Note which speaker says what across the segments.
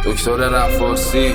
Speaker 1: دکتر رفارسی.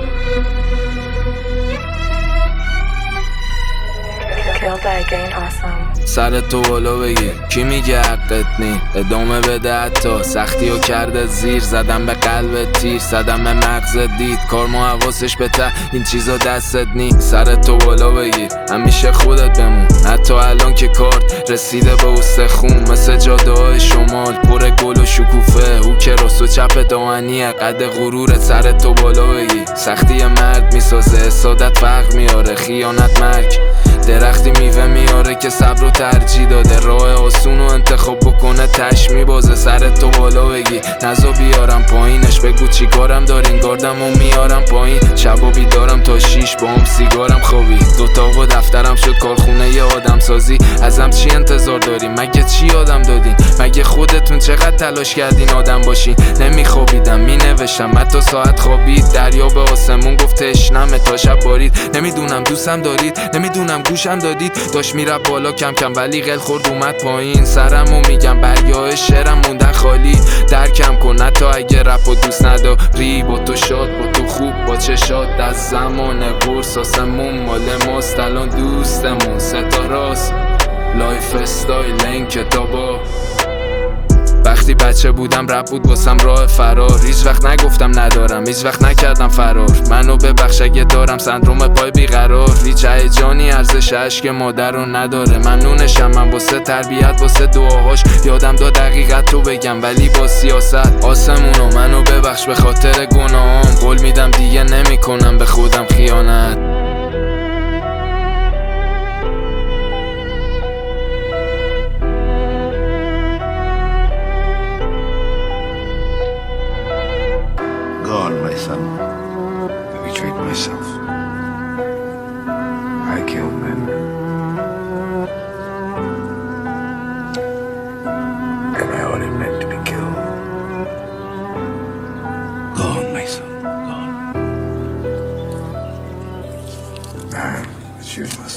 Speaker 1: سر تو بالا بگیر، کی میگه حقت نی؟ ادامه بده حتی سختی و کرده زیر. زدم به قلب تیر، زدم به مغز دید. کارما حواسش به ته، این چیزا دستت نی. سر تو بالا بگیر، همیشه خودت بمون. حتی الان که کارت رسیده به استخون. مثل جاده های شمال پر گل و شکوفه. او که راست و چپ دامنیه قد غرورت. سر تو بالا بگیر، سختی مرد میسازه حسادت فرق میاره. خیانت مرگ درختی میوه میاره که صبر و ترجیح داده. راه آسون و انتخاب بکنه تش میبازه. سر تو بالا بگی نزا بیارم پایینش. بگو چی کارم دارین گاردم و میارم پایین. شبا بیدارم تا 6 با هم سیگارم خوابی. دوتا و دفترم شد کارخونه ی آدم سازی. ازم چی انتظار دارین؟ مگه چی آدم دادین؟ مگه خودتون چقدر تلاش کردین آدم باشین؟ نمیخوابیدم مینوشتم حتی ساعت خوابید. دریا به آسمون گفت تشنمه تا شب بارید. نمیدونم دوستم دارید، نمیدونم گوشم دادید. داشت میره بالا کم کم ولی قل خورد اومد پایین. سرمو میگم برگاه شعرم موندن خالی. درکم کن حتی اگه رپ و دوست نداری. با تو شاد، با تو خوب، با چشات از زمان قرص. آسمون مال ماست الان دوستمون ستاراست. لایف استایل این کتابا. وقتی بچه بودم رپ بود واسم راه فرار. هیچ وقت نگفتم ندارم، هیچ وقت نکردم فرار. منو ببخش اگه دارم سندروم پای بیقرار. هیچ هیجانی ارزش عشق مادر رو نداره. ممنونشم من واسه تربیت، واسه دعاهاش. یادم داد حقیقت رو بگم ولی با سیاست. آسمونو منو ببخش به خاطر گناهام. قول میدم دیگه نمیکنم به خودم خیانت.
Speaker 2: Gone, my son. I betrayed myself. I killed men. And I only meant to be killed. Gone, my son. Gone. It's useless.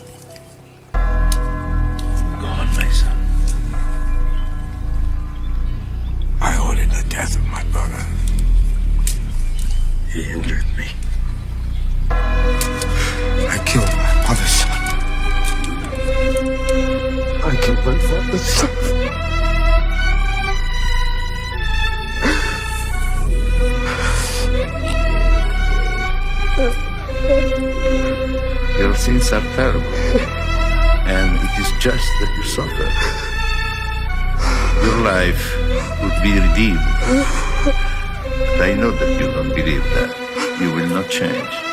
Speaker 2: Gone, my son. I ordered the death of my brother. He injured me. I killed my mother's son. I killed my father's son. Your sins are terrible, and it is just that you suffer. Your life would be redeemed. But I know that you don't believe that. You will not change.